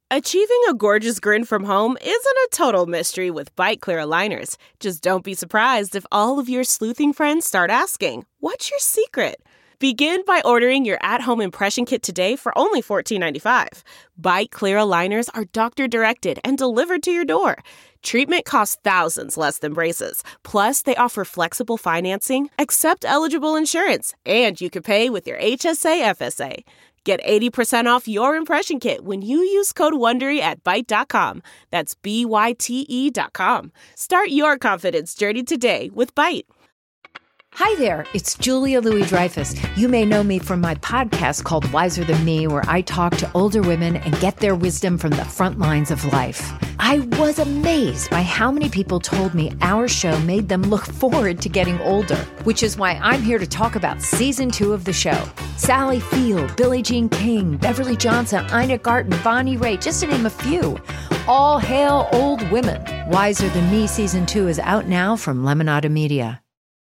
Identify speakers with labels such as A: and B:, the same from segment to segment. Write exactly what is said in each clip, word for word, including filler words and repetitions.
A: Achieving a gorgeous grin from home isn't a total mystery with Byte Clear aligners. Just don't be surprised if all of your sleuthing friends start asking, "What's your secret?" Begin by ordering your at-home impression kit today for only fourteen ninety-five. Byte Clear aligners are doctor-directed and delivered to your door. Treatment costs thousands less than braces. Plus, they offer flexible financing, accept eligible insurance, and you can pay with your H S A F S A. Get eighty percent off your impression kit when you use code WONDERY at Byte dot com. That's B Y T E dot com. Start your confidence journey today with Byte.
B: Hi there, it's Julia Louis-Dreyfus. You may know me from my podcast called Wiser Than Me, where I talk to older women and get their wisdom from the front lines of life. I was amazed by how many people told me our show made them look forward to getting older, which is why I'm here to talk about season two of the show. Sally Field, Billie Jean King, Beverly Johnson, Ina Garten, Bonnie Raitt, just to name a few. All hail old women. Wiser Than Me season two is out now from Lemonada Media.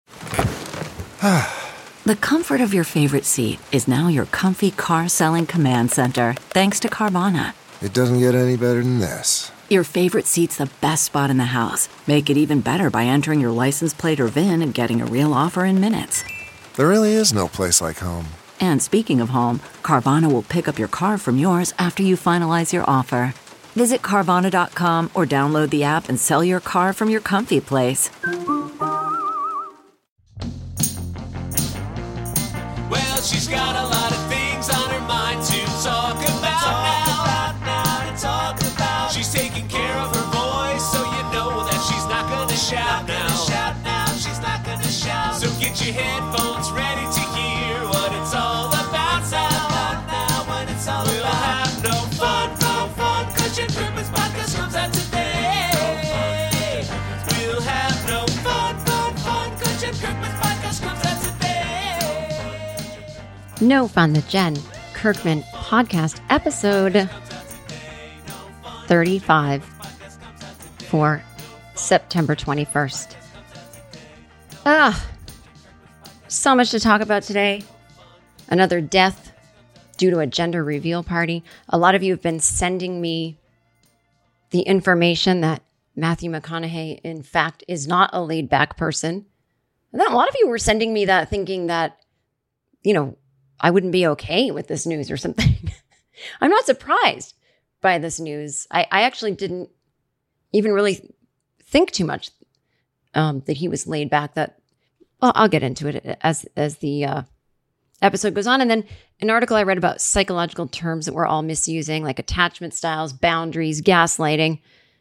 C: The comfort of your favorite seat is now your comfy car selling command center, thanks to Carvana.
D: It doesn't get any better than this.
C: Your favorite seat's the best spot in the house. Make it even better by entering your license plate or V I N and getting a real offer in minutes.
D: There really is no place like home.
C: And speaking of home, Carvana will pick up your car from yours after you finalize your offer. Visit Carvana dot com or download the app and sell your car from your comfy place.
E: Well, she's got a lot of things on her mind to talk about talk now. About now to talk about. She's taking care of her voice, so you know that she's not gonna shout now. Shout now, she's not gonna shout. So get your headphones ready to hear what it's all about now. Now, when it's all we'll about. Have no fun, no fun, 'cause your Christmas podcast comes out today. We'll have no fun, fun, fun, 'cause your Christmas podcast comes out today.
F: No Fun, the Jen Kirkman podcast, episode thirty-five for September twenty-first. Ah, so much to talk about today. Another death due to a gender reveal party. A lot of you have been sending me the information that Matthew McConaughey, in fact, is not a laid back person. And then a lot of you were sending me that thinking that, you know, I wouldn't be okay with this news or something. I'm not surprised by this news. I, I actually didn't even really think too much um, that he was laid back. That, well, I'll get into it as as the uh, episode goes on. And then an article I read about psychological terms that we're all misusing, like attachment styles, boundaries, gaslighting,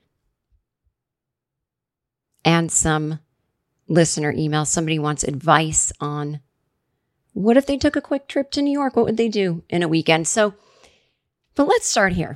F: and some listener emails. Somebody wants advice on what if they took a quick trip to New York? What would they do in a weekend? So, but let's start here.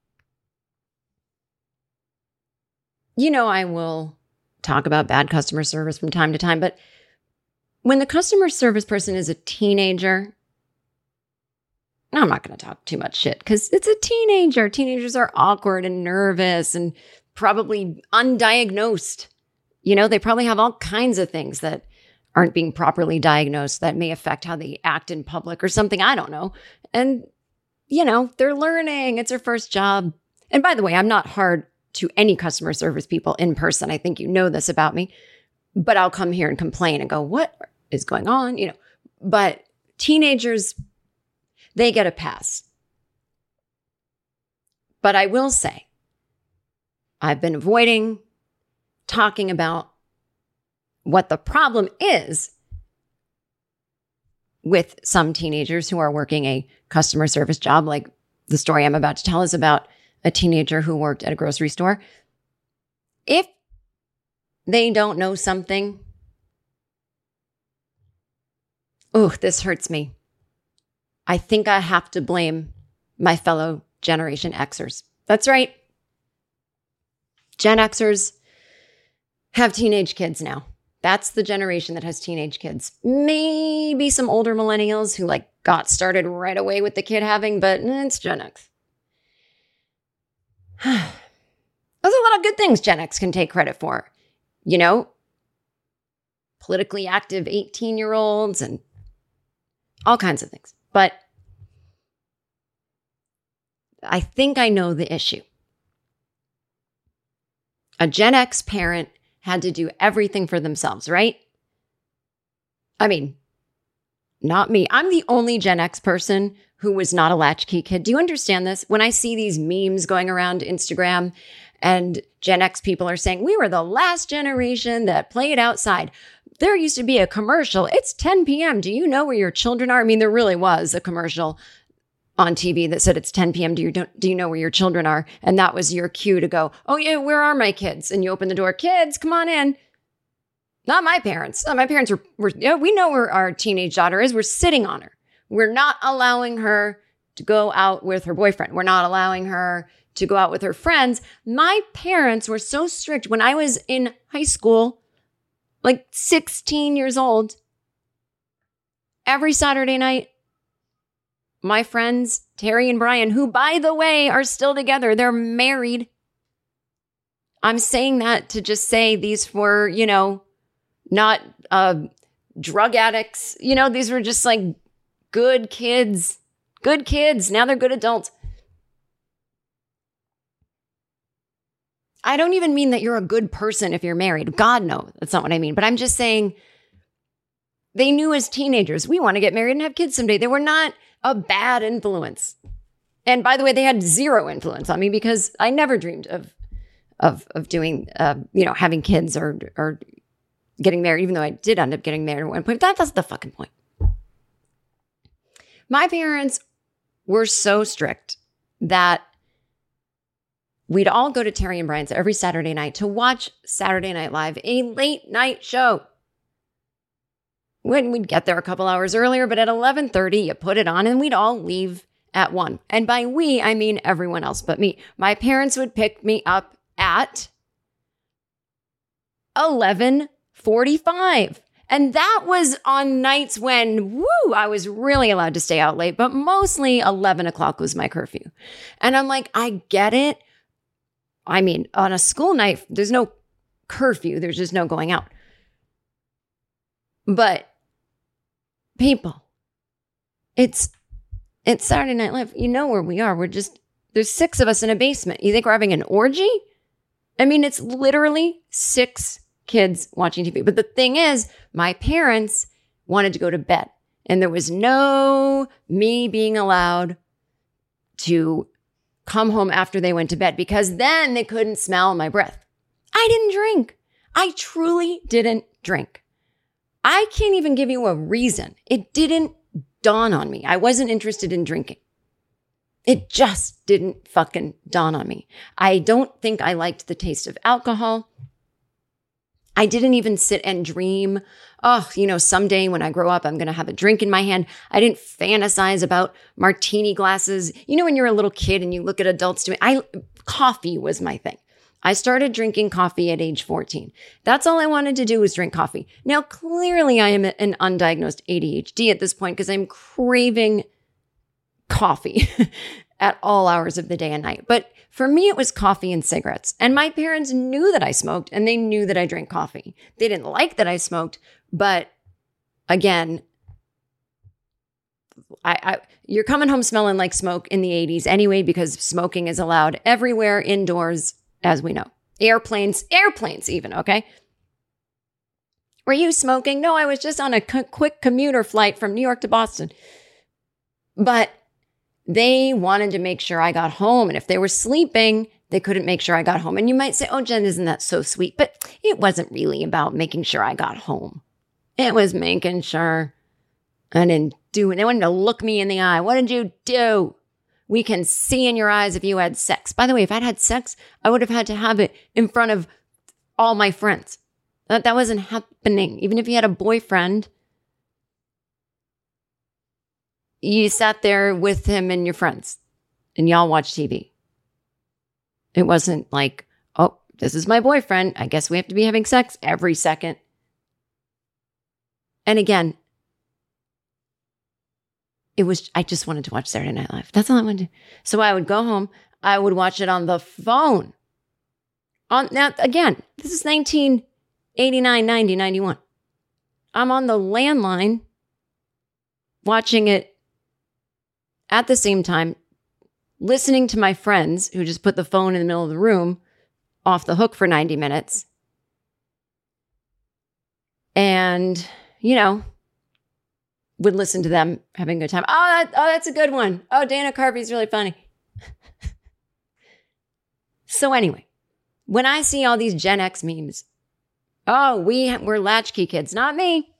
F: You know, I will talk about bad customer service from time to time, but when the customer service person is a teenager, I'm not going to talk too much shit because it's a teenager. Teenagers are awkward and nervous and probably undiagnosed. You know, they probably have all kinds of things that aren't being properly diagnosed that may affect how they act in public or something. I don't know. And, you know, they're learning. It's their first job. And by the way, I'm not hard to any customer service people in person. I think you know this about me. But I'll come here and complain and go, what is going on? You know, but teenagers, they get a pass. But I will say, I've been avoiding talking about what the problem is with some teenagers who are working a customer service job, like the story I'm about to tell is about a teenager who worked at a grocery store. If they don't know something, oh, this hurts me. I think I have to blame my fellow Generation Xers. That's right. Gen Xers have teenage kids now. That's the generation that has teenage kids. Maybe some older millennials who like got started right away with the kid having, but it's Gen X. There's a lot of good things Gen X can take credit for. You know, politically active eighteen-year-olds and all kinds of things. But I think I know the issue. A Gen X parent had to do everything for themselves, right? I mean, not me. I'm the only Gen X person who was not a latchkey kid. Do you understand this? When I see these memes going around Instagram and Gen X people are saying, we were the last generation that played outside. There used to be a commercial. It's ten p.m. Do you know where your children are? I mean, there really was a commercial on T V that said it's ten p.m. Do you, do you know where your children are? And that was your cue to go, oh yeah, where are my kids? And you open the door, kids, come on in. Not my parents. My parents were, were yeah, we know where our teenage daughter is. We're sitting on her. We're not allowing her to go out with her boyfriend. We're not allowing her to go out with her friends. My parents were so strict when I was in high school, like sixteen years old. Every Saturday night, my friends, Terry and Brian, who, by the way, are still together. They're married. I'm saying that to just say these were, you know, not uh, drug addicts. You know, these were just like good kids. Good kids. Now they're good adults. I don't even mean that you're a good person if you're married. God, no, that's not what I mean. But I'm just saying they knew as teenagers, we want to get married and have kids someday. They were not a bad influence. And by the way, they had zero influence on me because I never dreamed of of of doing, uh, you know, having kids or or getting married, even though I did end up getting married at one point. That, that's the fucking point. My parents were so strict that we'd all go to Terry and Brian's every Saturday night to watch Saturday Night Live, a late night show. When we'd get there a couple hours earlier, but at eleven thirty, you put it on and we'd all leave at one. And by we, I mean everyone else but me. My parents would pick me up at eleven forty-five. And that was on nights when, woo, I was really allowed to stay out late, but mostly eleven o'clock was my curfew. And I'm like, I get it. I mean, on a school night, there's no curfew. There's just no going out. But people, it's it's Saturday Night Live. You know where we are. We're just, there's six of us in a basement. You think we're having an orgy? I mean, it's literally six kids watching T V. But the thing is, my parents wanted to go to bed. And there was no me being allowed to come home after they went to bed because then they couldn't smell my breath. I didn't drink. I truly didn't drink. I can't even give you a reason. It didn't dawn on me. I wasn't interested in drinking. It just didn't fucking dawn on me. I don't think I liked the taste of alcohol. I didn't even sit and dream, oh, you know, someday when I grow up, I'm going to have a drink in my hand. I didn't fantasize about martini glasses. You know, when you're a little kid and you look at adults doing, I, coffee was my thing. I started drinking coffee at age fourteen. That's all I wanted to do was drink coffee. Now, clearly I am an undiagnosed A D H D at this point because I'm craving coffee at all hours of the day and night. But for me, it was coffee and cigarettes. And my parents knew that I smoked and they knew that I drank coffee. They didn't like that I smoked. But again, I, I you're coming home smelling like smoke in the eighties anyway, because smoking is allowed everywhere indoors, as we know. Airplanes, airplanes even, okay? Were you smoking? No, I was just on a c- quick commuter flight from New York to Boston. But they wanted to make sure I got home. And if they were sleeping, they couldn't make sure I got home. And you might say, oh, Jen, isn't that so sweet? But it wasn't really about making sure I got home. It was making sure I didn't do it. They wanted to look me in the eye. What did you do? We can see in your eyes if you had sex. By the way, if I'd had sex, I would have had to have it in front of all my friends. That, that wasn't happening. Even if you had a boyfriend, you sat there with him and your friends and y'all watched T V. It wasn't like, oh, this is my boyfriend. I guess we have to be having sex every second. And again, it was, I just wanted to watch Saturday Night Live. That's all I wanted to do. So I would go home. I would watch it on the phone. On now, again, this is nineteen eighty-nine, ninety, ninety-one. I'm on the landline watching it at the same time, listening to my friends who just put the phone in the middle of the room off the hook for ninety minutes. And, you know, would listen to them having a good time. Oh, that, oh, that's a good one. Oh, Dana Carvey's really funny. So anyway, when I see all these Gen X memes, oh, we we're latchkey kids, not me.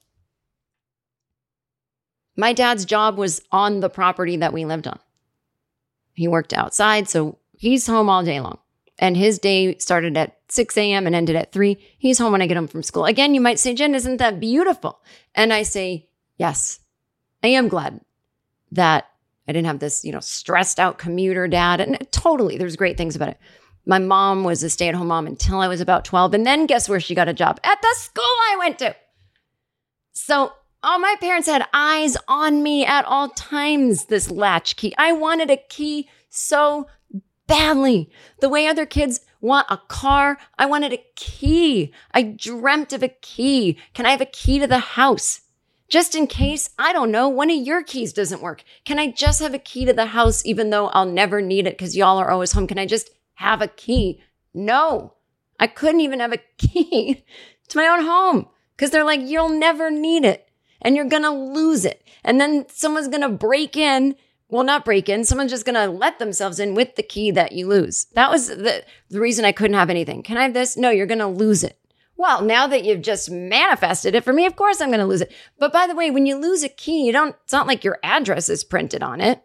F: My dad's job was on the property that we lived on. He worked outside, so he's home all day long. And his day started at six a.m. and ended at three. He's home when I get home from school. Again, you might say, Jen, isn't that beautiful? And I say, yes, I am glad that I didn't have this, you know, stressed out commuter dad. And totally, there's great things about it. My mom was a stay-at-home mom until I was about twelve. And then guess where she got a job? At the school I went to. So all my parents had eyes on me at all times, this latchkey. I wanted a key so badly. The way other kids want a car, I wanted a key. I dreamt of a key. Can I have a key to the house? Just in case, I don't know, one of your keys doesn't work. Can I just have a key to the house even though I'll never need it because y'all are always home? Can I just have a key? No, I couldn't even have a key to my own home because they're like, you'll never need it and you're going to lose it. And then someone's going to break in. Well, not break in. Someone's just going to let themselves in with the key that you lose. That was the, the reason I couldn't have anything. Can I have this? No, you're going to lose it. Well, now that you've just manifested it for me, of course I'm going to lose it. But by the way, when you lose a key, you don't, it's not like your address is printed on it.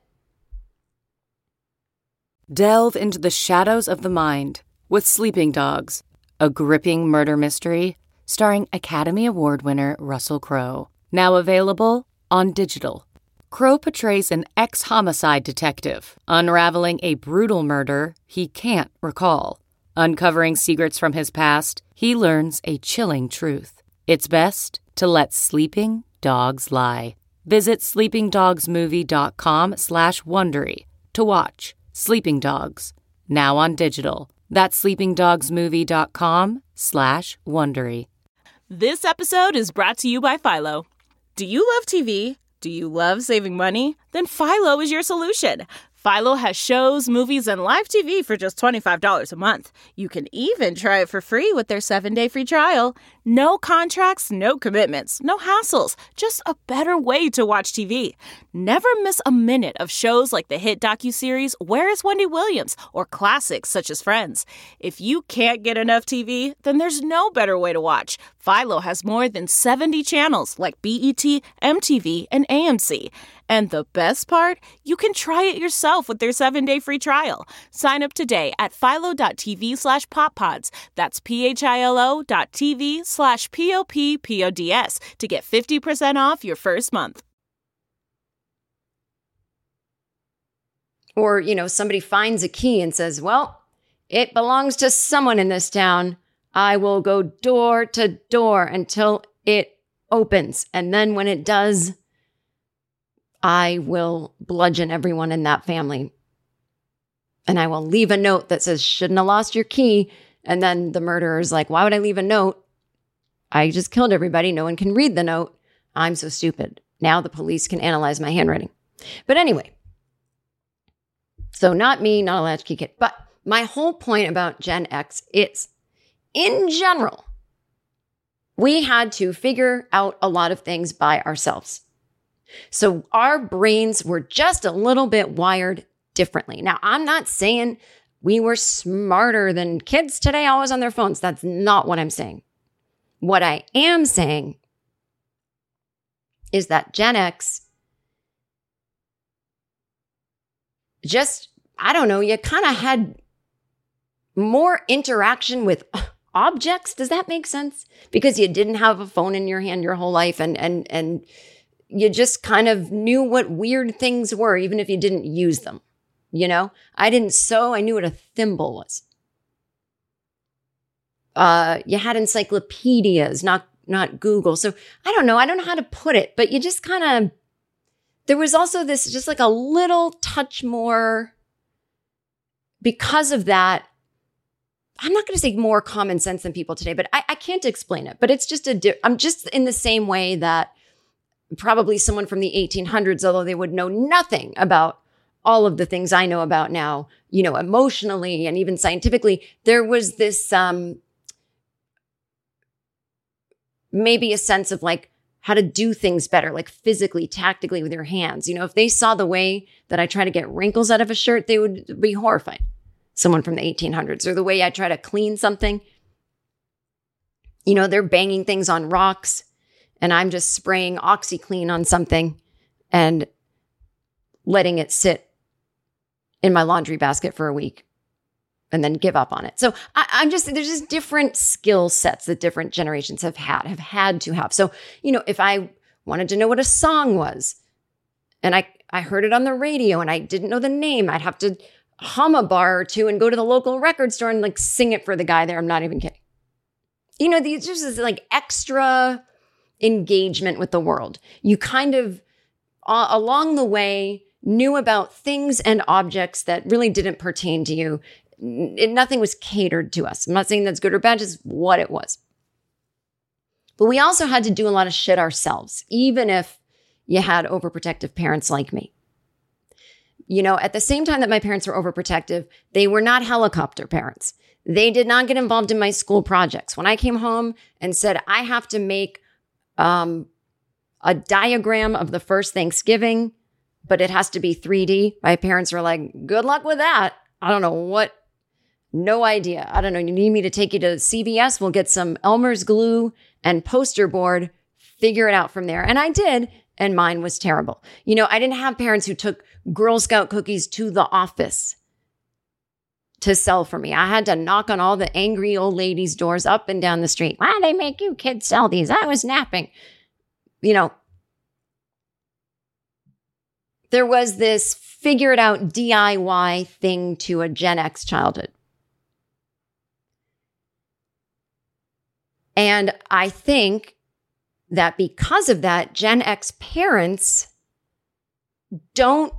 G: Delve into the shadows of the mind with Sleeping Dogs, a gripping murder mystery starring Academy Award winner Russell Crowe. Now available on digital. Crowe portrays an ex-homicide detective unraveling a brutal murder he can't recall. Uncovering secrets from his past, he learns a chilling truth. It's best to let sleeping dogs lie. Visit sleepingdogsmovie.com slash Wondery to watch Sleeping Dogs, now on digital. That's sleepingdogsmovie.com slash Wondery.
A: This episode is brought to you by Philo. Do you love T V? Do you love saving money? Then Philo is your solution. Philo has shows, movies, and live T V for just twenty-five dollars a month. You can even try it for free with their seven-day free trial. No contracts, no commitments, no hassles. Just a better way to watch T V. Never miss a minute of shows like the hit docuseries Where is Wendy Williams? Or classics such as Friends. If you can't get enough T V, then there's no better way to watch. Philo has more than seventy channels like B E T, M T V, and A M C. And the best part? You can try it yourself with their seven-day free trial. Sign up today at philo.tv slash poppods. That's P-H-I-L-O dot TV slash P-O-P-P-O-D-S to get fifty percent off your first month.
F: Or, you know, somebody finds a key and says, well, it belongs to someone in this town. I will go door to door until it opens. And then when it does, I will bludgeon everyone in that family. And I will leave a note that says, shouldn't have lost your key. And then the murderer is like, why would I leave a note? I just killed everybody. No one can read the note. I'm so stupid. Now the police can analyze my handwriting. But anyway, so not me, not a latchkey kid. But my whole point about Gen X is, in general, we had to figure out a lot of things by ourselves. So our brains were just a little bit wired differently. Now, I'm not saying we were smarter than kids today, always on their phones. That's not what I'm saying. What I am saying is that Gen X just, I don't know, you kind of had more interaction with objects. Does that make sense? Because you didn't have a phone in your hand your whole life and and and you just kind of knew what weird things were, even if you didn't use them. You know, I didn't sew. I knew what a thimble was. Uh, you had encyclopedias, not not Google. So I don't know. I don't know how to put it, but you just kind of, there was also this just like a little touch more because of that. I'm not going to say more common sense than people today, but I, I can't explain it. But it's just a, di- I'm just in the same way that probably someone from the eighteen hundreds, although they would know nothing about all of the things I know about now, you know, emotionally and even scientifically, there was this um, maybe a sense of like how to do things better, like physically, tactically with your hands. You know, if they saw the way that I try to get wrinkles out of a shirt, they would be horrified. Someone from the eighteen hundreds, or the way I try to clean something. You know, they're banging things on rocks and I'm just spraying OxyClean on something and letting it sit in my laundry basket for a week and then give up on it. So I, I'm just, there's just different skill sets that different generations have had, have had to have. So, you know, if I wanted to know what a song was and I, I heard it on the radio and I didn't know the name, I'd have to hum a bar or two and go to the local record store and like sing it for the guy there. I'm not even kidding. You know, these just this like extra engagement with the world. You kind of, uh, along the way, knew about things and objects that really didn't pertain to you. It, nothing was catered to us. I'm not saying that's good or bad, just what it was. But we also had to do a lot of shit ourselves, even if you had overprotective parents like me. You know, at the same time that my parents were overprotective, they were not helicopter parents. They did not get involved in my school projects. When I came home and said, I have to make um, a diagram of the first Thanksgiving, but it has to be three D, my parents were like, good luck with that. I don't know what, no idea. I don't know. You need me to take you to C V S? We'll get some Elmer's glue and poster board, figure it out from there. And I did. And mine was terrible. You know, I didn't have parents who took Girl Scout cookies to the office to sell for me. I had to knock on all the angry old ladies' doors up and down the street. Why do they make you kids sell these? I was napping. You know, there was this figure it out D I Y thing to a Gen X childhood. And I think that because of that, Gen X parents don't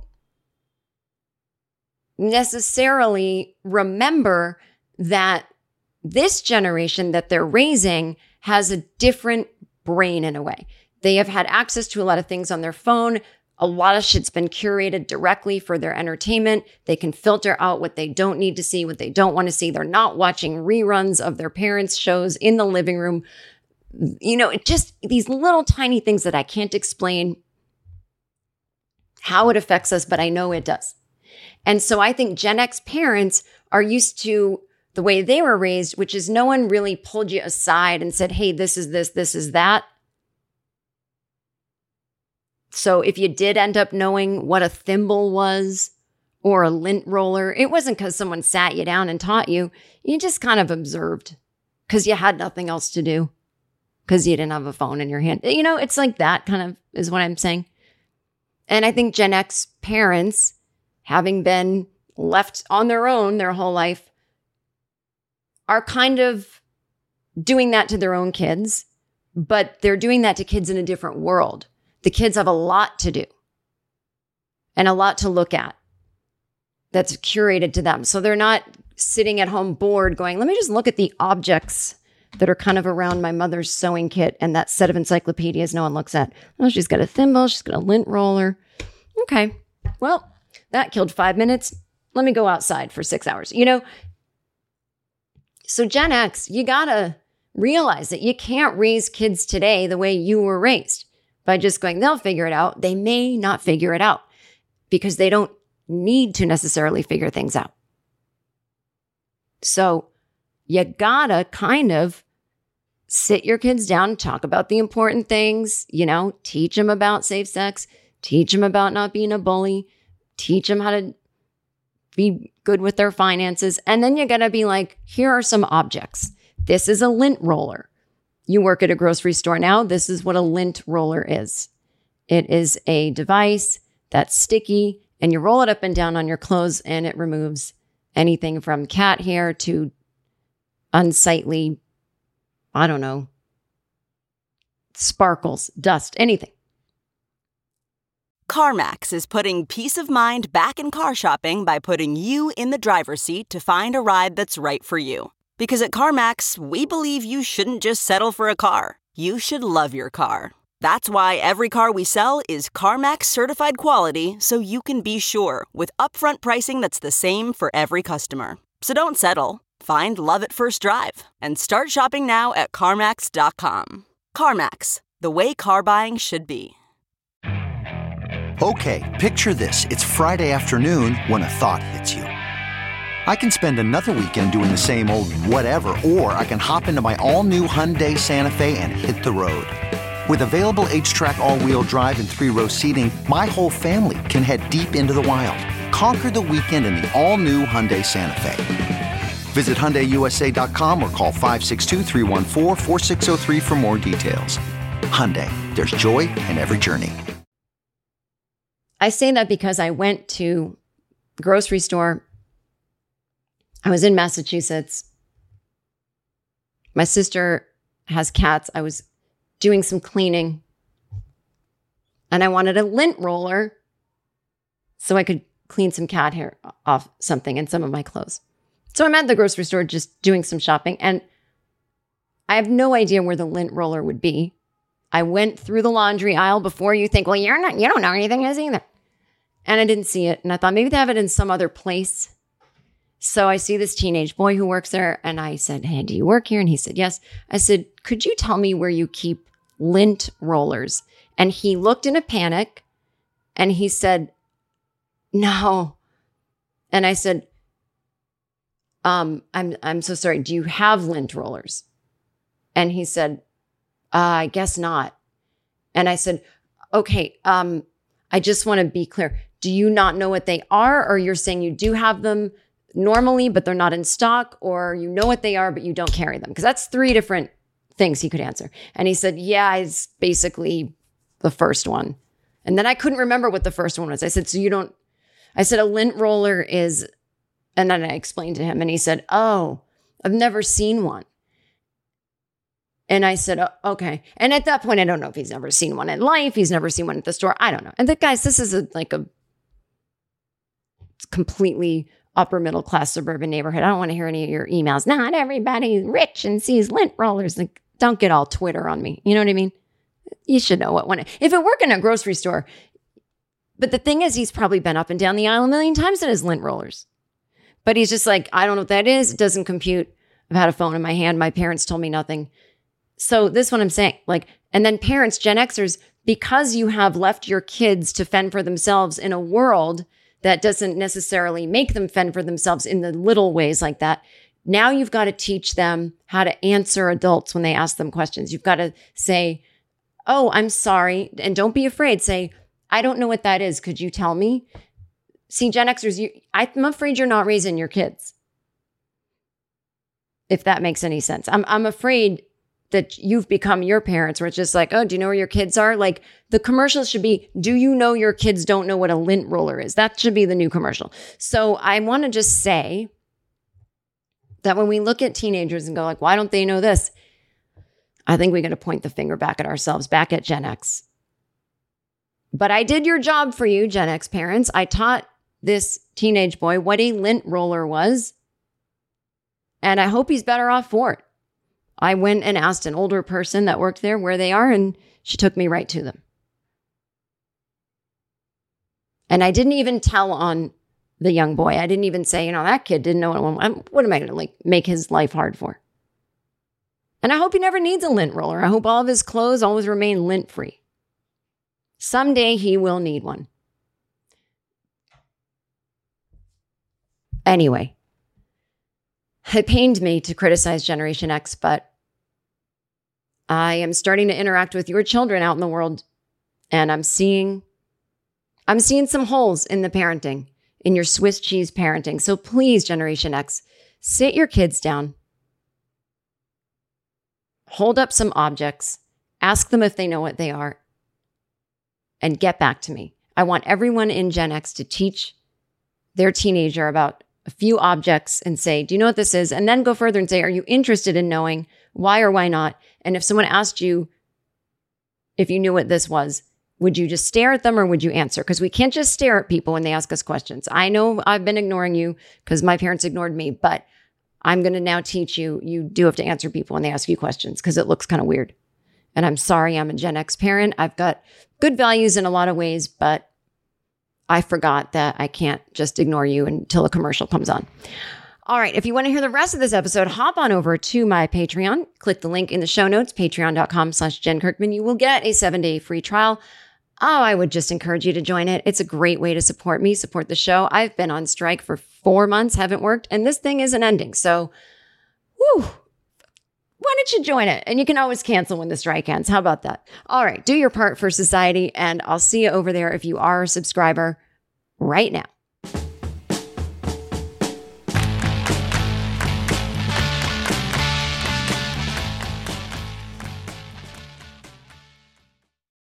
F: necessarily remember that this generation that they're raising has a different brain in a way. They have had access to a lot of things on their phone. A lot of shit's been curated directly for their entertainment. They can filter out what they don't need to see, what they don't want to see. They're not watching reruns of their parents' shows in the living room. You know, it just these little tiny things that I can't explain how it affects us, but I know it does. And so I think Gen X parents are used to the way they were raised, which is no one really pulled you aside and said, hey, this is this, this is that. So if you did end up knowing what a thimble was or a lint roller, it wasn't because someone sat you down and taught you. You just kind of observed because you had nothing else to do because you didn't have a phone in your hand. You know, it's like that kind of is what I'm saying. And I think Gen X parents, having been left on their own their whole life, are kind of doing that to their own kids, but they're doing that to kids in a different world. The kids have a lot to do and a lot to look at that's curated to them. So they're not sitting at home bored going, let me just look at the objects that are kind of around my mother's sewing kit and that set of encyclopedias no one looks at. Oh, she's got a thimble. She's got a lint roller. Okay, well, that killed five minutes. Let me go outside for six hours. You know, so Gen X, you got to realize that you can't raise kids today the way you were raised. By just going, they'll figure it out. They may not figure it out because they don't need to necessarily figure things out. So you gotta kind of sit your kids down and talk about the important things, you know, teach them about safe sex, teach them about not being a bully, teach them how to be good with their finances. And then you gotta be like, here are some objects. This is a lint roller. You work at a grocery store now. This is what a lint roller is. It is a device that's sticky and you roll it up and down on your clothes and it removes anything from cat hair to unsightly, I don't know, sparkles, dust, anything.
H: CarMax is putting peace of mind back in car shopping by putting you in the driver's seat to find a ride that's right for you. Because at CarMax, we believe you shouldn't just settle for a car. You should love your car. That's why every car we sell is CarMax certified quality, so you can be sure with upfront pricing that's the same for every customer. So don't settle. Find love at first drive and start shopping now at CarMax dot com. CarMax, the way car buying should be.
I: Okay, picture this. It's Friday afternoon when a thought hits you. I can spend another weekend doing the same old whatever, or I can hop into my all-new Hyundai Santa Fe and hit the road. With available H-Track all-wheel drive and three-row seating, my whole family can head deep into the wild. Conquer the weekend in the all-new Hyundai Santa Fe. Visit Hyundai U S A dot com or call five six two, three one four, four six zero three for more details. Hyundai, there's joy in every journey.
F: I say that because I went to the grocery store. I was in Massachusetts. My sister has cats. I was doing some cleaning. And I wanted a lint roller so I could clean some cat hair off something and some of my clothes. So I'm at the grocery store just doing some shopping. And I have no idea where the lint roller would be. I went through the laundry aisle before you think, well, you're not, you don't know anything is either. And I didn't see it. And I thought maybe they have it in some other place. So I see this teenage boy who works there. And I said, hey, do you work here? And he said, yes. I said, could you tell me where you keep lint rollers? And he looked in a panic and he said, no. And I said, um, I'm, I'm so sorry. Do you have lint rollers? And he said, uh, I guess not. And I said, okay, um, I just want to be clear. Do you not know what they are? Or you're saying you do have them normally, but they're not in stock, or you know what they are, but you don't carry them? Because that's three different things he could answer. And he said, yeah, it's basically the first one. And then I couldn't remember what the first one was. I said, so you don't, I said, a lint roller is, and then I explained to him and he said, oh, I've never seen one. And I said, oh, okay. And at that point, I don't know if he's never seen one in life. He's never seen one at the store. I don't know. And the guys, this is a, like a completely upper middle class suburban neighborhood. I don't want to hear any of your emails. Not everybody's rich and sees lint rollers. Like, don't get all Twitter on me. You know what I mean? You should know what one. If it worked in a grocery store, but the thing is, he's probably been up and down the aisle a million times in his lint rollers. But he's just like, I don't know what that is. It doesn't compute. I've had a phone in my hand. My parents told me nothing. So this is what I'm saying. Like, and then parents, Gen Xers, because you have left your kids to fend for themselves in a world that doesn't necessarily make them fend for themselves in the little ways like that. Now you've got to teach them how to answer adults when they ask them questions. You've got to say, oh, I'm sorry. And don't be afraid. Say, I don't know what that is. Could you tell me? See, Gen Xers, you, I'm afraid you're not raising your kids. If that makes any sense. I'm, I'm afraid that you've become your parents where it's just like, oh, do you know where your kids are? Like, the commercials should be, do you know your kids don't know what a lint roller is? That should be the new commercial. So I want to just say that when we look at teenagers and go like, why don't they know this? I think we got to point the finger back at ourselves, back at Gen X. But I did your job for you, Gen X parents. I taught this teenage boy what a lint roller was. And I hope he's better off for it. I went and asked an older person that worked there where they are, and she took me right to them. And I didn't even tell on the young boy. I didn't even say, you know, that kid didn't know what, what am I going to like make his life hard for? And I hope he never needs a lint roller. I hope all of his clothes always remain lint free. Someday he will need one. Anyway, it pained me to criticize Generation X, but I am starting to interact with your children out in the world, and I'm seeing, I'm seeing some holes in the parenting, in your Swiss cheese parenting. So please, Generation X, sit your kids down, hold up some objects, ask them if they know what they are, and get back to me. I want everyone in Gen X to teach their teenager about a few objects and say, do you know what this is? And then go further and say, are you interested in knowing why or why not? And if someone asked you if you knew what this was, would you just stare at them or would you answer? Because we can't just stare at people when they ask us questions. I know I've been ignoring you because my parents ignored me, but I'm going to now teach you, you do have to answer people when they ask you questions because it looks kind of weird. And I'm sorry, I'm a Gen X parent. I've got good values in a lot of ways, but I forgot that I can't just ignore you until a commercial comes on. All right. If you want to hear the rest of this episode, hop on over to my Patreon. Click the link in the show notes, patreon.com slash Jen Kirkman. You will get a seven-day free trial. Oh, I would just encourage you to join it. It's a great way to support me, support the show. I've been on strike for four months, haven't worked, and this thing isn't ending. So, whew, why don't you join it? And you can always cancel when the strike ends. How about that? All right. Do your part for society, and I'll see you over there if you are a subscriber right now.